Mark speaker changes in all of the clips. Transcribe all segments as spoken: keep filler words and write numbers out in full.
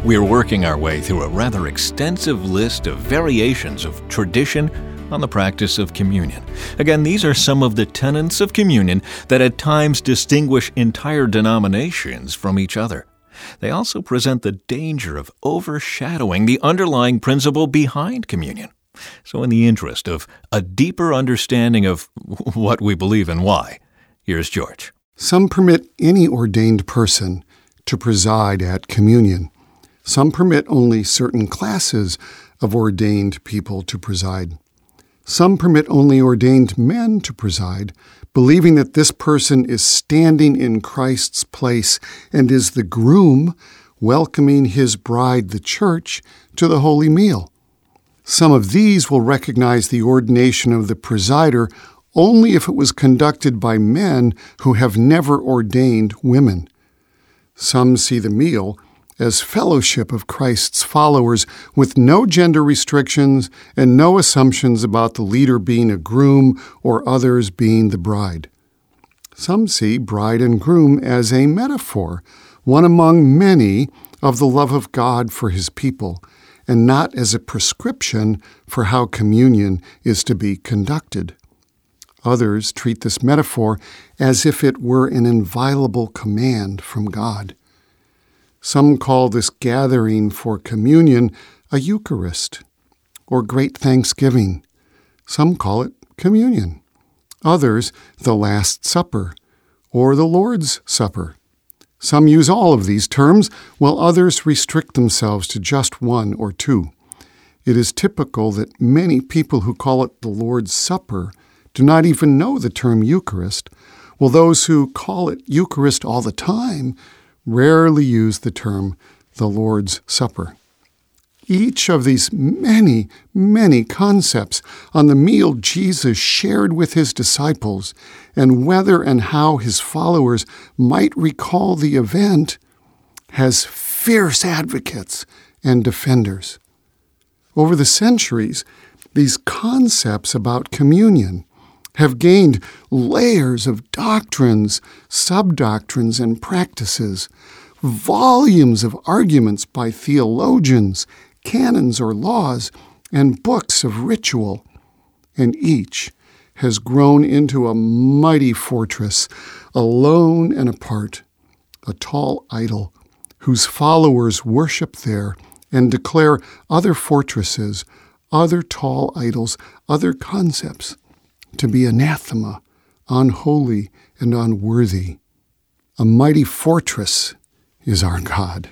Speaker 1: We're working our way through a rather extensive list of variations of tradition on the practice of communion. Again, these are some of the tenets of communion that at times distinguish entire denominations from each other. They also present the danger of overshadowing the underlying principle behind communion. So in the interest of a deeper understanding of what we believe and why, here's George.
Speaker 2: Some permit any ordained person to preside at communion. Some permit only certain classes of ordained people to preside. Some permit only ordained men to preside, believing that this person is standing in Christ's place and is the groom welcoming his bride, the church, to the holy meal. Some of these will recognize the ordination of the presider only if it was conducted by men who have never ordained women. Some see the meal as fellowship of Christ's followers with no gender restrictions and no assumptions about the leader being a groom or others being the bride. Some see bride and groom as a metaphor, one among many, of the love of God for his people, and not as a prescription for how communion is to be conducted. Others treat this metaphor as if it were an inviolable command from God. Some call this gathering for communion a Eucharist or Great Thanksgiving. Some call it communion. Others, the Last Supper or the Lord's Supper. Some use all of these terms, while others restrict themselves to just one or two. It is typical that many people who call it the Lord's Supper do not even know the term Eucharist, while those who call it Eucharist all the time rarely use the term the Lord's Supper. Each of these many, many concepts on the meal Jesus shared with his disciples and whether and how his followers might recall the event has fierce advocates and defenders. Over the centuries, these concepts about communion have gained layers of doctrines, sub-doctrines, and practices, volumes of arguments by theologians, canons or laws, and books of ritual, and each has grown into a mighty fortress, alone and apart, a tall idol whose followers worship there and declare other fortresses, other tall idols, other concepts to be anathema, unholy, and unworthy. A mighty fortress is our God.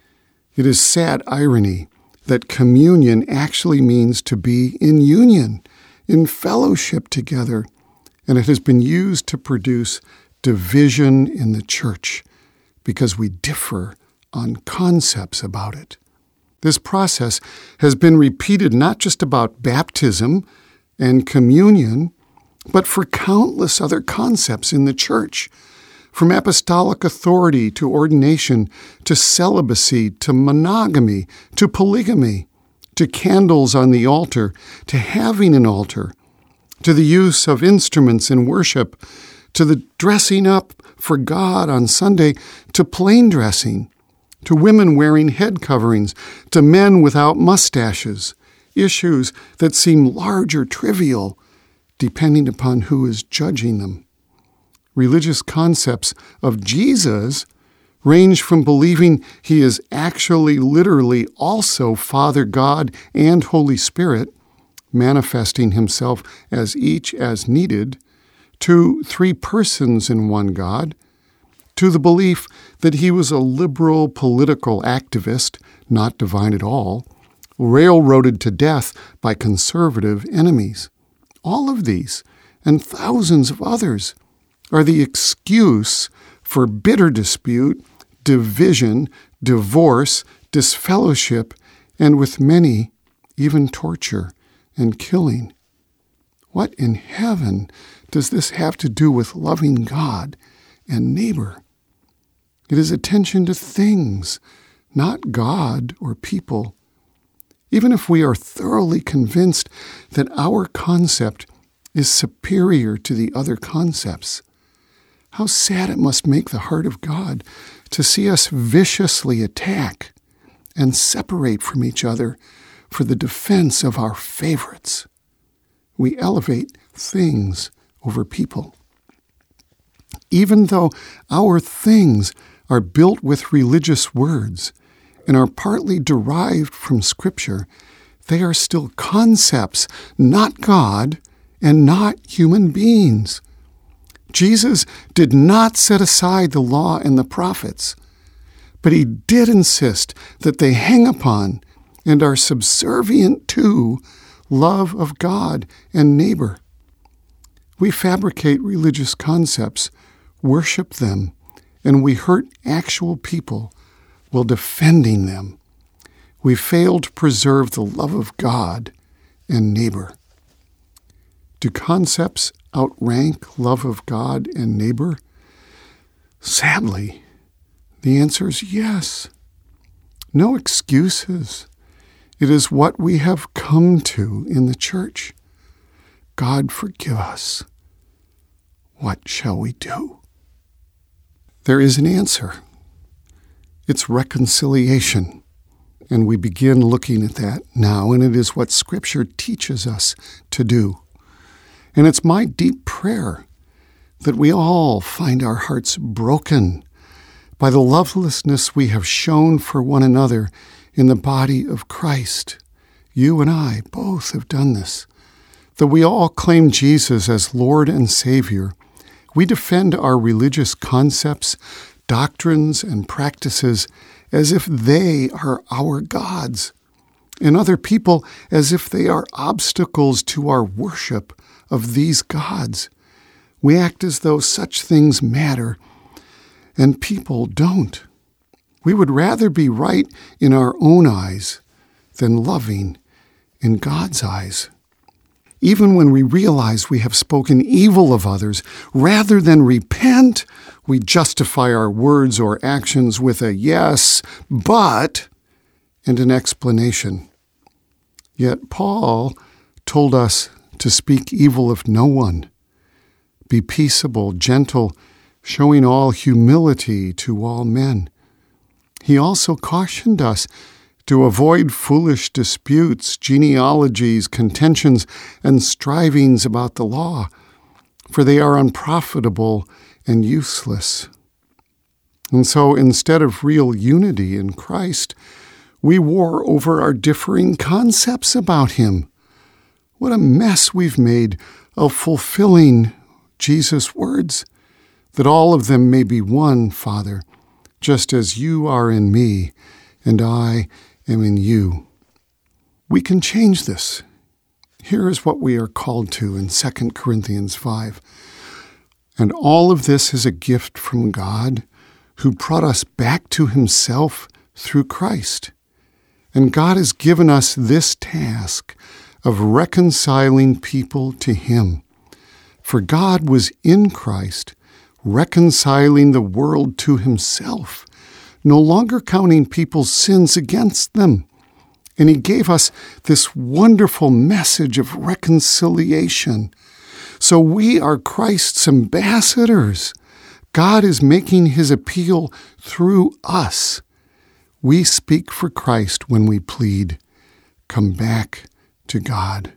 Speaker 2: It is sad irony that communion actually means to be in union, in fellowship together, and it has been used to produce division in the church because we differ on concepts about it. This process has been repeated not just about baptism and communion, but for countless other concepts in the church, from apostolic authority to ordination, to celibacy, to monogamy, to polygamy, to candles on the altar, to having an altar, to the use of instruments in worship, to the dressing up for God on Sunday, to plain dressing, to women wearing head coverings, to men without mustaches, issues that seem large or trivial, depending upon who is judging them. Religious concepts of Jesus range from believing he is actually literally also Father God and Holy Spirit, manifesting himself as each as needed, to three persons in one God, to the belief that he was a liberal political activist, not divine at all, railroaded to death by conservative enemies. All of these, and thousands of others, are the excuse for bitter dispute, division, divorce, disfellowship, and with many, even torture and killing. What in heaven does this have to do with loving God and neighbor? It is attention to things, not God or people. Even if we are thoroughly convinced that our concept is superior to the other concepts, how sad it must make the heart of God to see us viciously attack and separate from each other for the defense of our favorites. We elevate things over people. Even though our things are built with religious words and are partly derived from Scripture, they are still concepts, not God and not human beings. Jesus did not set aside the law and the prophets, but he did insist that they hang upon and are subservient to love of God and neighbor. We fabricate religious concepts, worship them, and we hurt actual people while defending them. We fail to preserve the love of God and neighbor. Do concepts outrank love of God and neighbor? Sadly, the answer is yes. No excuses. It is what we have come to in the church. God forgive us. What shall we do? There is an answer. It's reconciliation. And we begin looking at that now, and it is what Scripture teaches us to do. And it's my deep prayer that we all find our hearts broken by the lovelessness we have shown for one another in the body of Christ. You and I both have done this. That we all claim Jesus as Lord and Savior. We defend our religious concepts, doctrines, and practices as if they are our gods, and other people as if they are obstacles to our worship of these gods. We act as though such things matter, and people don't. We would rather be right in our own eyes than loving in God's eyes. Even when we realize we have spoken evil of others, rather than repent, we justify our words or actions with a yes, but, and an explanation. Yet Paul told us to speak evil of no one. Be peaceable, gentle, showing all humility to all men. He also cautioned us to avoid foolish disputes, genealogies, contentions, and strivings about the law, for they are unprofitable and useless. And so instead of real unity in Christ, we war over our differing concepts about him. What a mess we've made of fulfilling Jesus' words, that all of them may be one, Father, just as you are in me and I am in you. We can change this. Here is what we are called to in Second Corinthians five. And all of this is a gift from God, who brought us back to himself through Christ. And God has given us this task of reconciling people to him. For God was in Christ, reconciling the world to himself, no longer counting people's sins against them. And he gave us this wonderful message of reconciliation. So we are Christ's ambassadors. God is making his appeal through us. We speak for Christ when we plead, come back to God.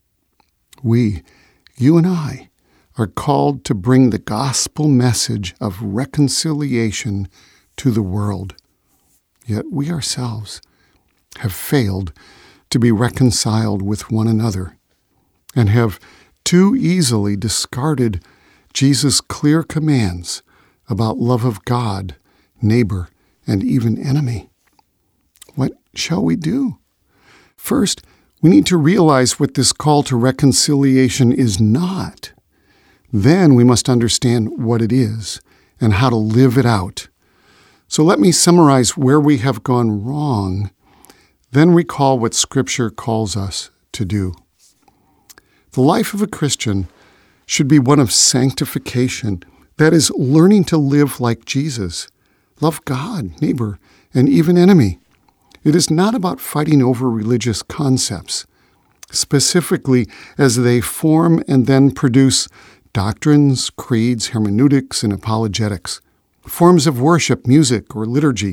Speaker 2: We, you and I, are called to bring the gospel message of reconciliation to the world. Yet we ourselves have failed to be reconciled with one another and have too easily discarded Jesus' clear commands about love of God, neighbor, and even enemy. What shall we do? First, we need to realize what this call to reconciliation is not. Then we must understand what it is and how to live it out. So let me summarize where we have gone wrong, then recall what Scripture calls us to do. The life of a Christian should be one of sanctification, that is, learning to live like Jesus, love God, neighbor, and even enemy. It is not about fighting over religious concepts, specifically as they form and then produce doctrines, creeds, hermeneutics, and apologetics, forms of worship, music, or liturgy,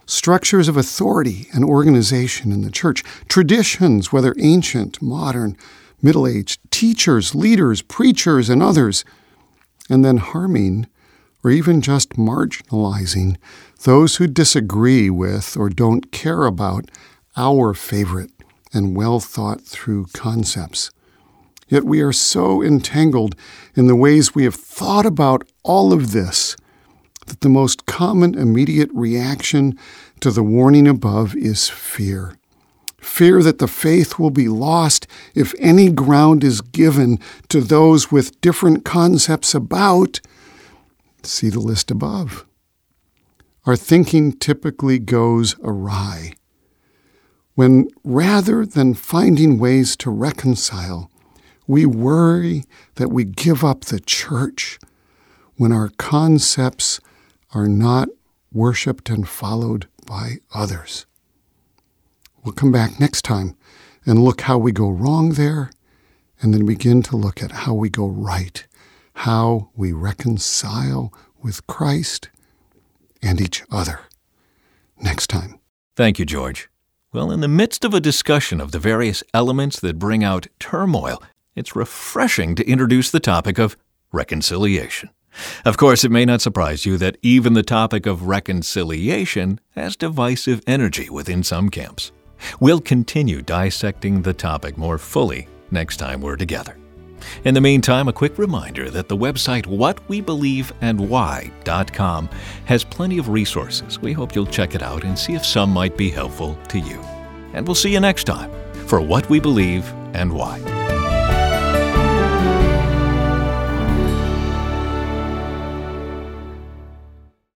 Speaker 2: structures of authority and organization in the church, traditions, whether ancient, modern, middle-aged, teachers, leaders, preachers, and others, and then harming or even just marginalizing those who disagree with or don't care about our favorite and well-thought-through concepts. Yet we are so entangled in the ways we have thought about all of this that the most common immediate reaction to the warning above is fear. Fear that the faith will be lost if any ground is given to those with different concepts about, see the list above. Our thinking typically goes awry when, rather than finding ways to reconcile, we worry that we give up the church when our concepts are not worshiped and followed by others. We'll come back next time and look how we go wrong there, and then begin to look at how we go right, how we reconcile with Christ and each other. Next time.
Speaker 1: Thank you, George. Well, in the midst of a discussion of the various elements that bring out turmoil, it's refreshing to introduce the topic of reconciliation. Of course, it may not surprise you that even the topic of reconciliation has divisive energy within some camps. We'll continue dissecting the topic more fully next time we're together. In the meantime, a quick reminder that the website what we believe and why dot com has plenty of resources. We hope you'll check it out and see if some might be helpful to you. And we'll see you next time for What We Believe and Why.